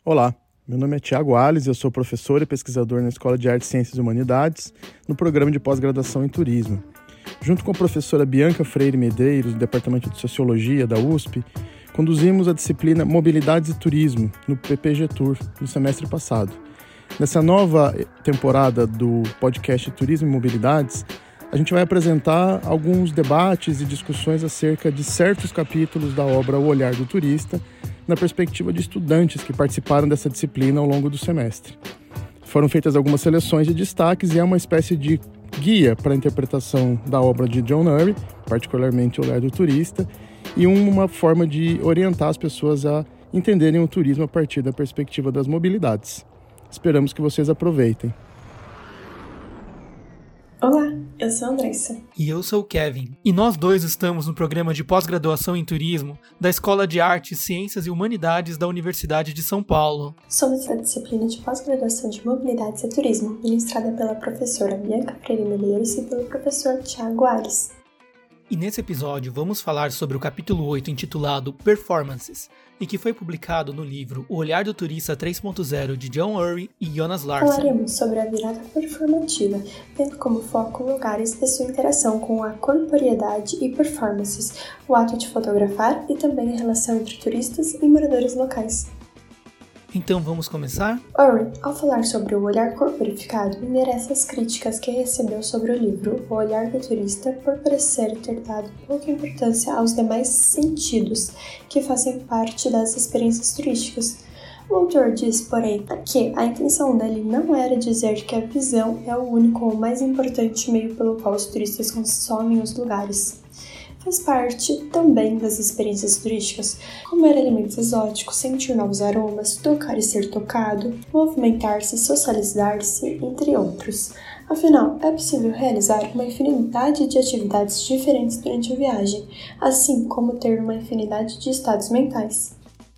Olá, meu nome é Thiago Alves, eu sou professor e pesquisador na Escola de Artes, Ciências e Humanidades, no programa de pós-graduação em Turismo. Junto com a professora Bianca Freire Medeiros, do Departamento de Sociologia da USP, conduzimos a disciplina Mobilidades e Turismo, no PPG Tour, no semestre passado. Nessa nova temporada do podcast Turismo e Mobilidades, a gente vai apresentar alguns debates e discussões acerca de certos capítulos da obra O Olhar do Turista, na perspectiva de estudantes que participaram dessa disciplina ao longo do semestre. Foram feitas algumas seleções de destaques e é uma espécie de guia para a interpretação da obra de John Urry, particularmente O Olhar do Turista, e uma forma de orientar as pessoas a entenderem o turismo a partir da perspectiva das mobilidades. Esperamos que vocês aproveitem. Olá, eu sou a Andressa. E eu sou o Kevin. E nós dois estamos no programa de pós-graduação em Turismo da Escola de Artes, Ciências e Humanidades da Universidade de São Paulo. Somos da disciplina de pós-graduação de Mobilidades e Turismo, ministrada pela professora Bianca Freire Medeiros e pelo professor Thiago Alves. E nesse episódio vamos falar sobre o capítulo 8 intitulado Performances, e que foi publicado no livro O Olhar do Turista 3.0 de John Urry e Jonas Larsson. Falaremos sobre a virada performativa, tendo como foco lugares e sua interação com a corporeidade e performances, o ato de fotografar e também a relação entre turistas e moradores locais. Então vamos começar? Urry, ao falar sobre o olhar corporificado, endereça as críticas que recebeu sobre o livro O Olhar do Turista por parecer ter dado pouca importância aos demais sentidos que fazem parte das experiências turísticas. O autor diz, porém, que a intenção dele não era dizer que a visão é o único ou mais importante meio pelo qual os turistas consomem os lugares. Faz parte também das experiências turísticas, comer alimentos exóticos, sentir novos aromas, tocar e ser tocado, movimentar-se, socializar-se, entre outros. Afinal, é possível realizar uma infinidade de atividades diferentes durante a viagem, assim como ter uma infinidade de estados mentais.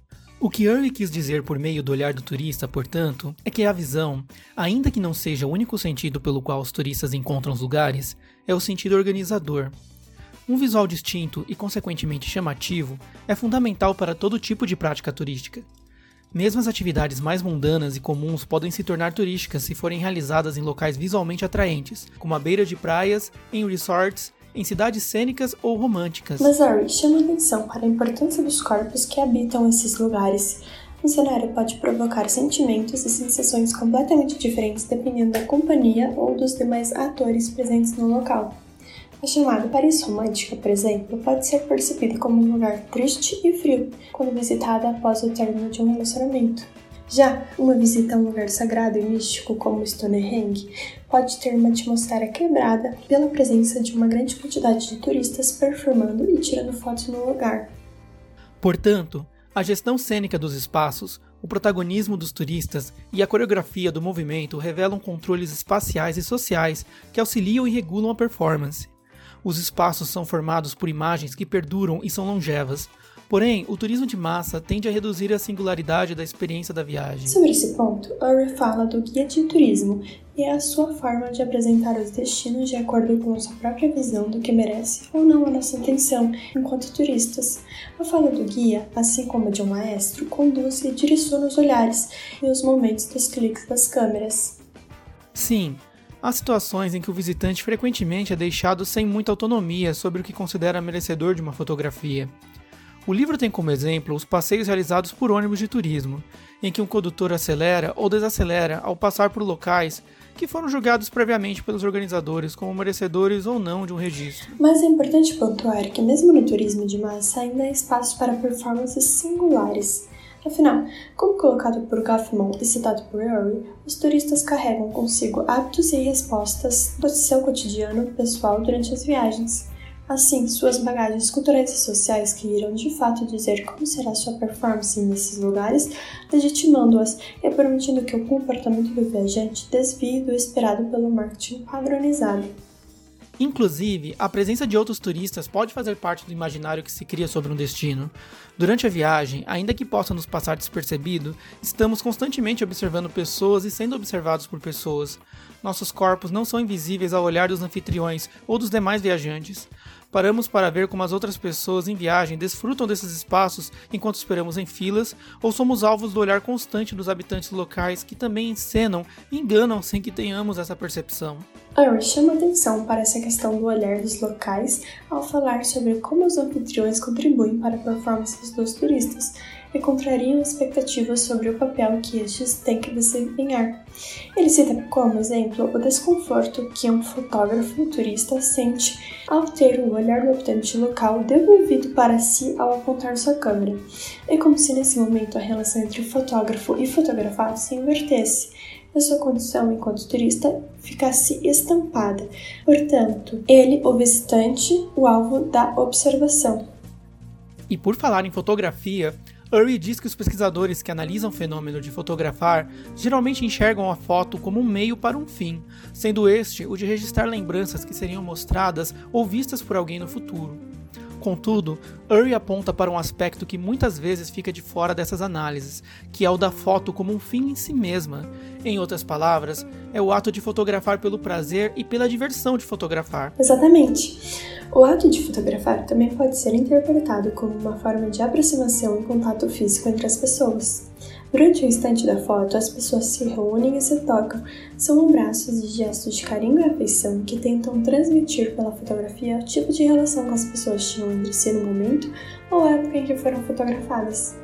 O que Urry quis dizer por meio do olhar do turista, portanto, é que a visão, ainda que não seja o único sentido pelo qual os turistas encontram os lugares, é o sentido organizador. Um visual distinto e, consequentemente, chamativo é fundamental para todo tipo de prática turística. Mesmo as atividades mais mundanas e comuns podem se tornar turísticas se forem realizadas em locais visualmente atraentes, como à beira de praias, em resorts, em cidades cênicas ou românticas. Mas Urry chama atenção para a importância dos corpos que habitam esses lugares. Um cenário pode provocar sentimentos e sensações completamente diferentes dependendo da companhia ou dos demais atores presentes no local. A chamada Paris romântica, por exemplo, pode ser percebida como um lugar triste e frio, quando visitada após o término de um relacionamento. Já uma visita a um lugar sagrado e místico como Stonehenge pode ter uma atmosfera quebrada pela presença de uma grande quantidade de turistas performando e tirando fotos no lugar. Portanto, a gestão cênica dos espaços, o protagonismo dos turistas e a coreografia do movimento revelam controles espaciais e sociais que auxiliam e regulam a performance. Os espaços são formados por imagens que perduram e são longevas. Porém, o turismo de massa tende a reduzir a singularidade da experiência da viagem. Sobre esse ponto, Urry fala do guia de turismo e é a sua forma de apresentar os destinos de acordo com a sua própria visão do que merece ou não a nossa atenção enquanto turistas. A fala do guia, assim como a de um maestro, conduz e direciona os olhares e os momentos dos cliques das câmeras. Sim. Há situações em que o visitante frequentemente é deixado sem muita autonomia sobre o que considera merecedor de uma fotografia. O livro tem como exemplo os passeios realizados por ônibus de turismo, em que um condutor acelera ou desacelera ao passar por locais que foram julgados previamente pelos organizadores como merecedores ou não de um registro. Mas é importante pontuar que mesmo no turismo de massa ainda há espaço para performances singulares. Afinal, como colocado por Goffman e citado por Urry, os turistas carregam consigo hábitos e respostas do seu cotidiano pessoal durante as viagens. Assim, suas bagagens culturais e sociais que irão de fato dizer como será sua performance nesses lugares, legitimando-as e permitindo que o comportamento do viajante desvie do esperado pelo marketing padronizado. Inclusive, a presença de outros turistas pode fazer parte do imaginário que se cria sobre um destino. Durante a viagem, ainda que possa nos passar despercebido, estamos constantemente observando pessoas e sendo observados por pessoas. Nossos corpos não são invisíveis ao olhar dos anfitriões ou dos demais viajantes. Paramos para ver como as outras pessoas em viagem desfrutam desses espaços enquanto esperamos em filas, ou somos alvos do olhar constante dos habitantes locais que também encenam e enganam sem que tenhamos essa percepção. Uri chama atenção para essa questão do olhar dos locais ao falar sobre como os anfitriões contribuem para a performance dos turistas e contrariam expectativas sobre o papel que estes têm que desempenhar. Ele cita como exemplo o desconforto que um fotógrafo turista sente ao ter o olhar do habitante local devolvido para si ao apontar sua câmera. É como se nesse momento a relação entre o fotógrafo e fotografado se invertesse. A sua condição enquanto turista ficasse estampada. Portanto, ele, o visitante, o alvo da observação. E por falar em fotografia, Uri diz que os pesquisadores que analisam o fenômeno de fotografar geralmente enxergam a foto como um meio para um fim, sendo este o de registrar lembranças que seriam mostradas ou vistas por alguém no futuro. Contudo, Uri aponta para um aspecto que muitas vezes fica de fora dessas análises, que é o da foto como um fim em si mesma. Em outras palavras, é o ato de fotografar pelo prazer e pela diversão de fotografar. Exatamente. O ato de fotografar também pode ser interpretado como uma forma de aproximação e contato físico entre as pessoas. Durante o instante da foto, as pessoas se reúnem e se tocam. São abraços e gestos de carinho e afeição que tentam transmitir pela fotografia o tipo de relação que as pessoas tinham entre si no momento ou a época em que foram fotografadas.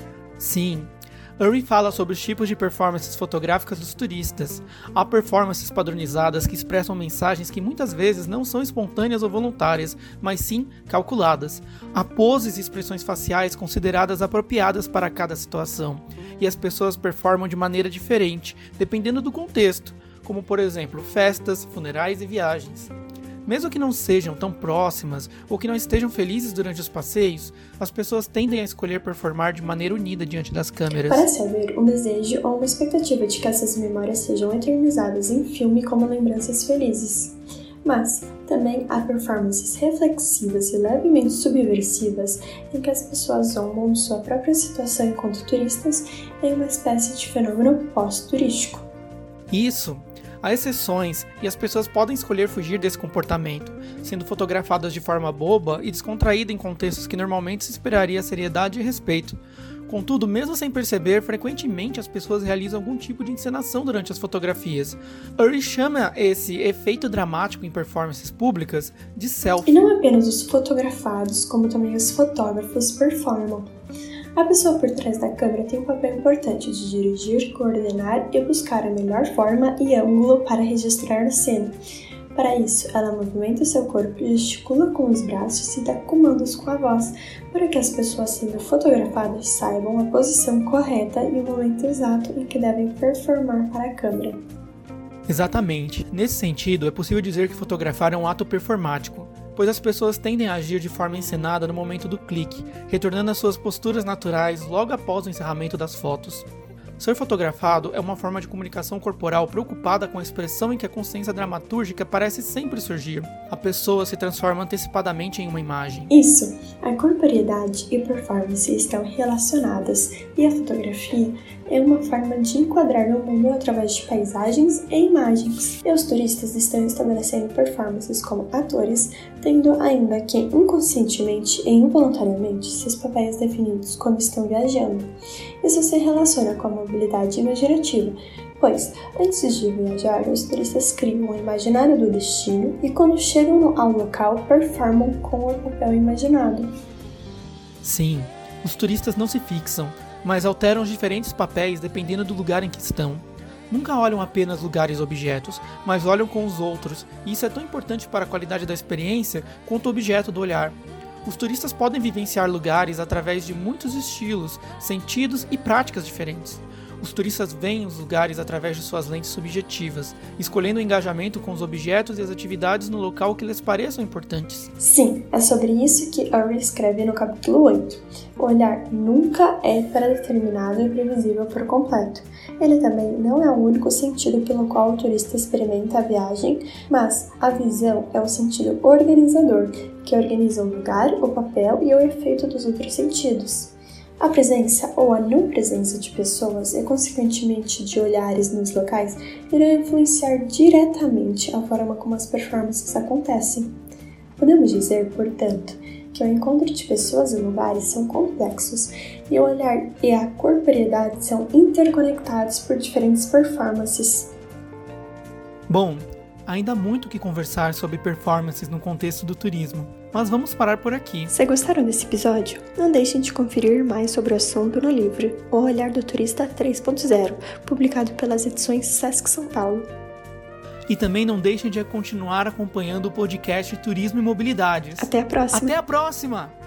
Sim, Uri fala sobre os tipos de performances fotográficas dos turistas. Há performances padronizadas que expressam mensagens que muitas vezes não são espontâneas ou voluntárias, mas sim calculadas. Há poses e expressões faciais consideradas apropriadas para cada situação, e as pessoas performam de maneira diferente, dependendo do contexto, como por exemplo festas, funerais e viagens. Mesmo que não sejam tão próximas ou que não estejam felizes durante os passeios, as pessoas tendem a escolher performar de maneira unida diante das câmeras. Parece haver um desejo ou uma expectativa de que essas memórias sejam eternizadas em filme como lembranças felizes. Mas também há performances reflexivas e levemente subversivas em que as pessoas zombam de sua própria situação enquanto turistas em uma espécie de fenômeno pós-turístico. Isso! Há exceções, e as pessoas podem escolher fugir desse comportamento, sendo fotografadas de forma boba e descontraída em contextos que normalmente se esperaria seriedade e respeito. Contudo, mesmo sem perceber, frequentemente as pessoas realizam algum tipo de encenação durante as fotografias. Uri chama esse efeito dramático em performances públicas de selfie. E não apenas os fotografados, como também os fotógrafos performam. A pessoa por trás da câmera tem um papel importante de dirigir, coordenar e buscar a melhor forma e ângulo para registrar a cena. Para isso, ela movimenta seu corpo, gesticula com os braços e dá comandos com a voz, para que as pessoas sendo fotografadas saibam a posição correta e o momento exato em que devem performar para a câmera. Exatamente. Nesse sentido, é possível dizer que fotografar é um ato performático, pois as pessoas tendem a agir de forma encenada no momento do clique, retornando às suas posturas naturais logo após o encerramento das fotos. Ser fotografado é uma forma de comunicação corporal preocupada com a expressão em que a consciência dramatúrgica parece sempre surgir. A pessoa se transforma antecipadamente em uma imagem. Isso! A corporeidade e performance estão relacionadas, e a fotografia é uma forma de enquadrar no mundo através de paisagens e imagens. E os turistas estão estabelecendo performances como atores, tendo ainda que inconscientemente e involuntariamente seus papéis definidos quando estão viajando. Isso se relaciona com a mobilidade imaginativa, pois, antes de viajar, os turistas criam o imaginário do destino e quando chegam ao local, performam com o papel imaginado. Sim, os turistas não se fixam, mas alteram os diferentes papéis dependendo do lugar em que estão. Nunca olham apenas lugares e objetos, mas olham com os outros, e isso é tão importante para a qualidade da experiência quanto o objeto do olhar. Os turistas podem vivenciar lugares através de muitos estilos, sentidos e práticas diferentes. Os turistas veem os lugares através de suas lentes subjetivas, escolhendo o engajamento com os objetos e as atividades no local que lhes pareçam importantes. Sim, é sobre isso que Uri escreve no capítulo 8. O olhar nunca é pré-determinado e previsível por completo. Ele também não é o único sentido pelo qual o turista experimenta a viagem, mas a visão é o sentido organizador, que organiza o lugar, o papel e o efeito dos outros sentidos. A presença ou a não presença de pessoas e, consequentemente, de olhares nos locais irá influenciar diretamente a forma como as performances acontecem. Podemos dizer, portanto, que o encontro de pessoas e lugares são complexos e o olhar e a corporeidade são interconectados por diferentes performances. Bom, ainda há muito o que conversar sobre performances no contexto do turismo, mas vamos parar por aqui. Se gostaram desse episódio, não deixem de conferir mais sobre o assunto no livro O Olhar do Turista 3.0, publicado pelas edições Sesc São Paulo. E também não deixem de continuar acompanhando o podcast Turismo e Mobilidades. Até a próxima! Até a próxima!